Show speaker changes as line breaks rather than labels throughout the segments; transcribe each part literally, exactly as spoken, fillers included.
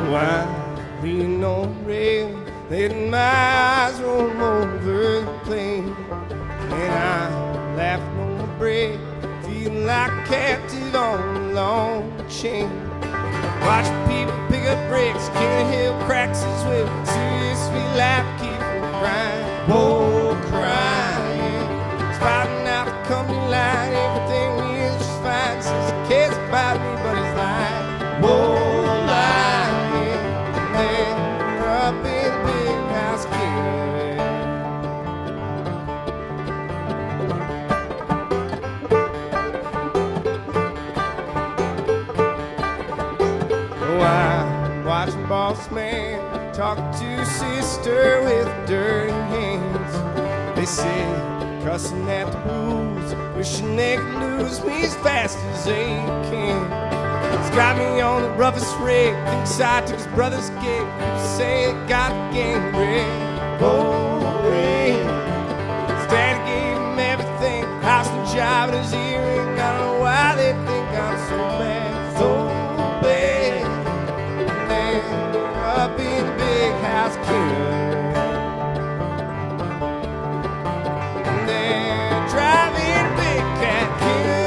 Why lean on rail, letting my eyes roll over the plain, and I laughing on my breath, feeling like captive on a long chain. Watching people pick up bricks, King of the Hill cracks his whip, serious sweet life keep from crying, whoa, crying, spouting out the company line, everything is just fine, says he cares about me, but he's lying, whoa, lying, then we're up in the big house again. Oh, I'm watching boss man talking to sister with dirty hands. They say, cussing at the rules, wishing they could lose me as fast as they can. He's got me on the roughest rig, thinks I took his brother's gig. People say it got the game rigged. Oh, rigged. His daddy gave him everything, house and job and his earring. I don't know why they think I'm so bad, so bad. And then up in the big house killing. And then driving a big cat killing.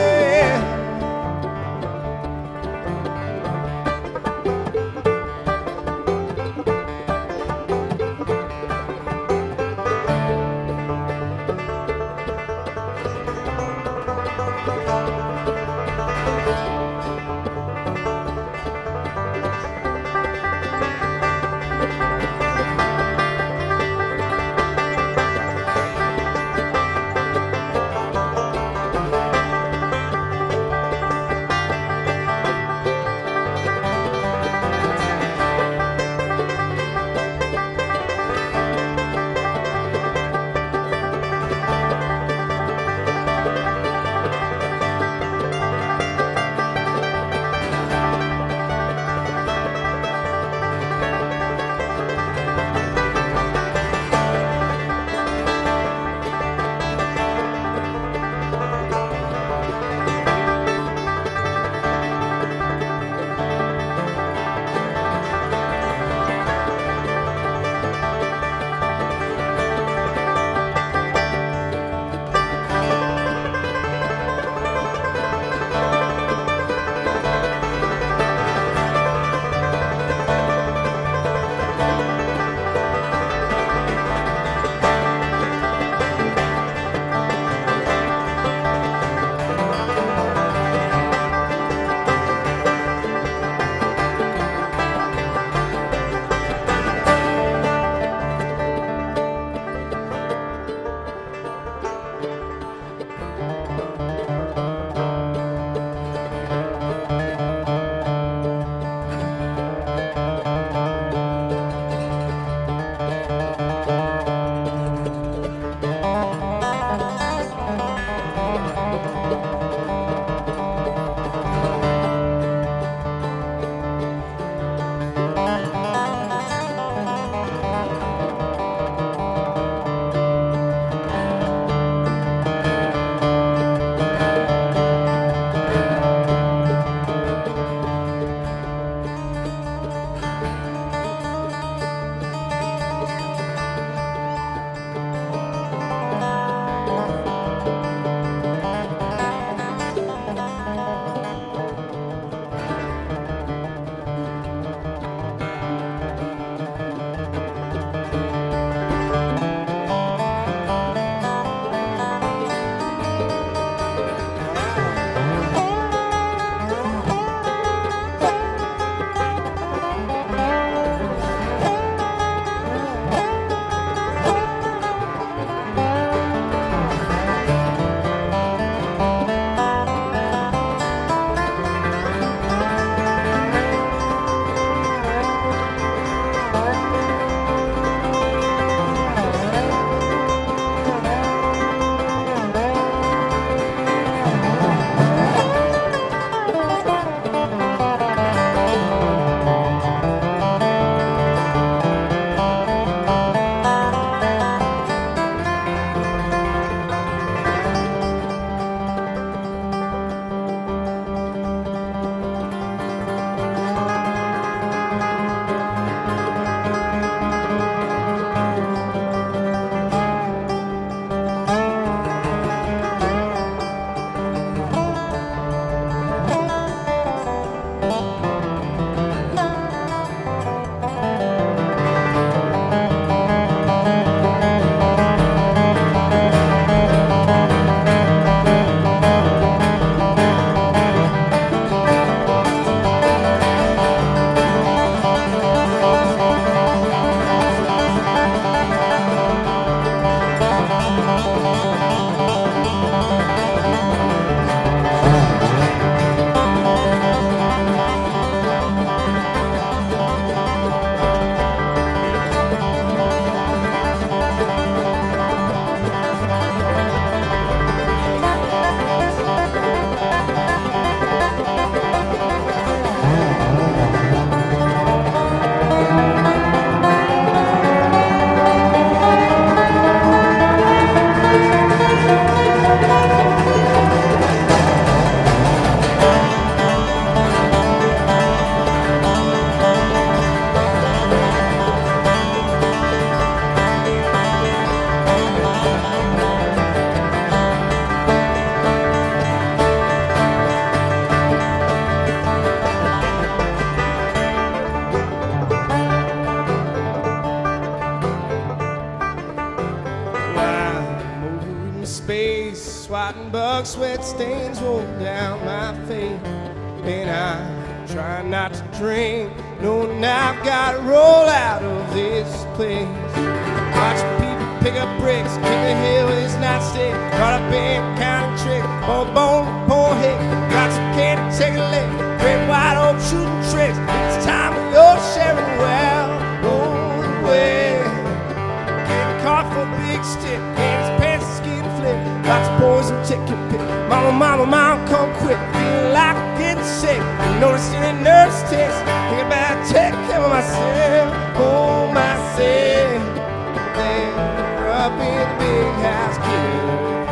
Cotton bug sweat stains roll down my face, and I try not to drink, knowing I've got to roll out of this place. Watching people pick up bricks, kick the hill with his nightstick, caught up in counting tricks, all bone, poor hick, got some candy, take a lick, great wide open shooting tricks. It's time for your sharing well, roll away. Getting caught for a big stick, and his pants are skin flip. Lots of boys and chicken pick. Mama, mama, mama, come quick. Feeling like I'm getting sick. Noticing a nervous tics. Thinking about taking care of myself. Oh, myself. There up in the big house, kid.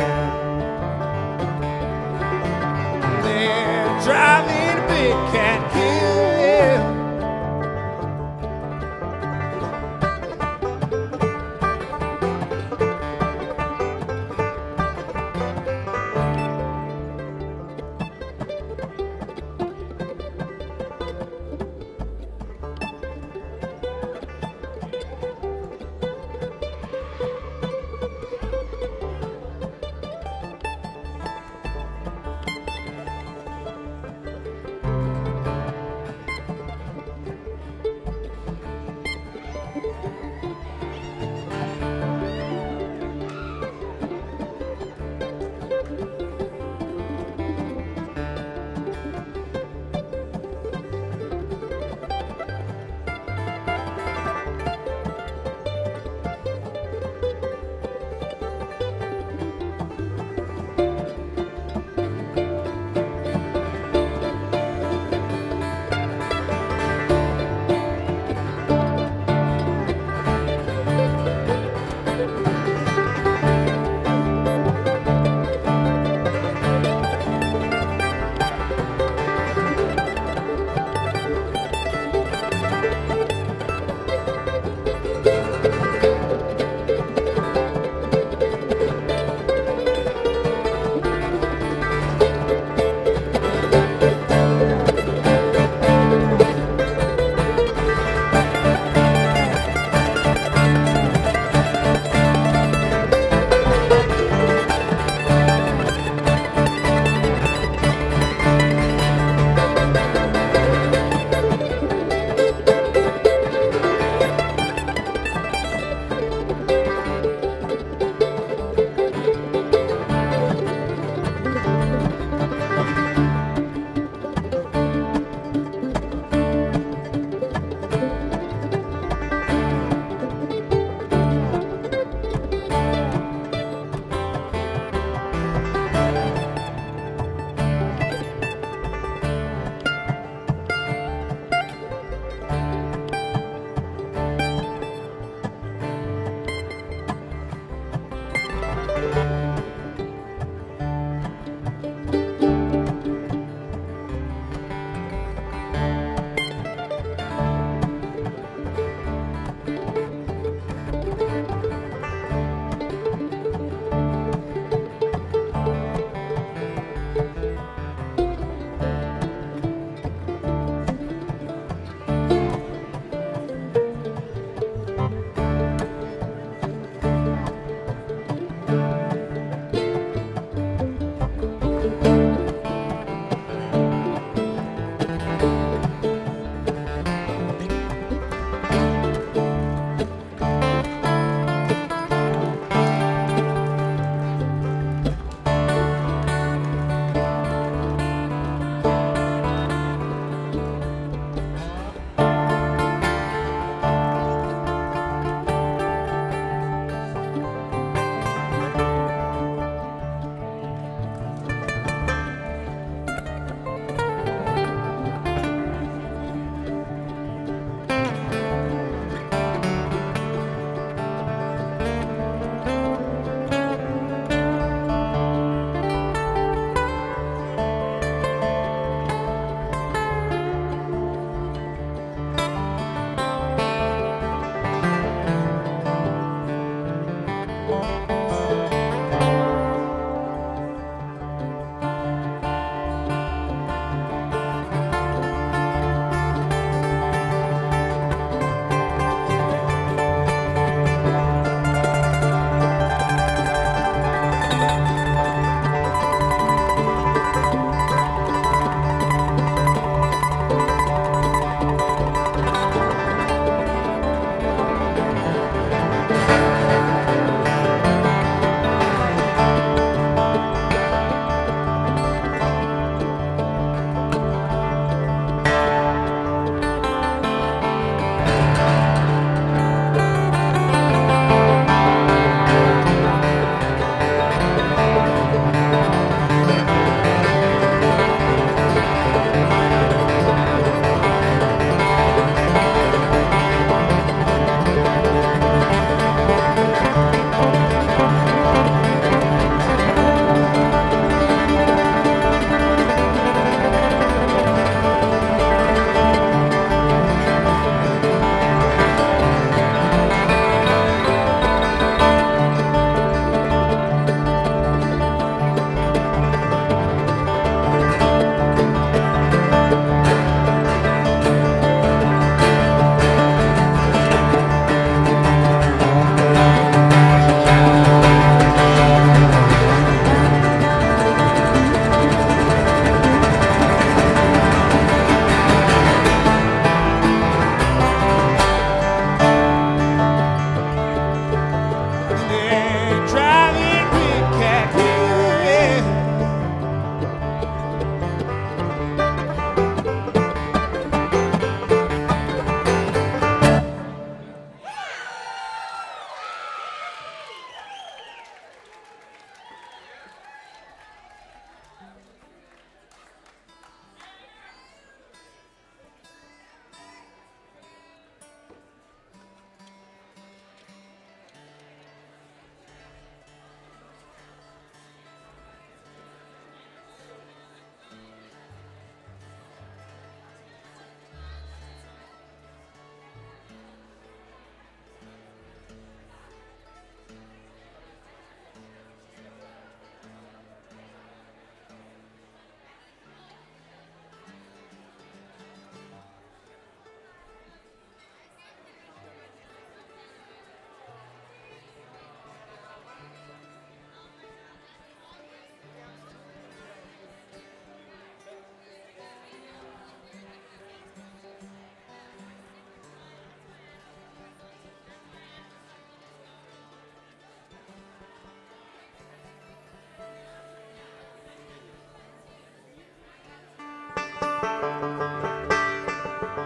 There driving a big cat kill, yeah.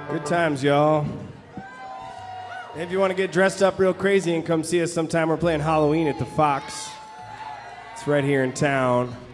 Good times, y'all. If you want to get dressed up real crazy and come see us sometime, we're playing Halloween at the Fox. It's right here in town.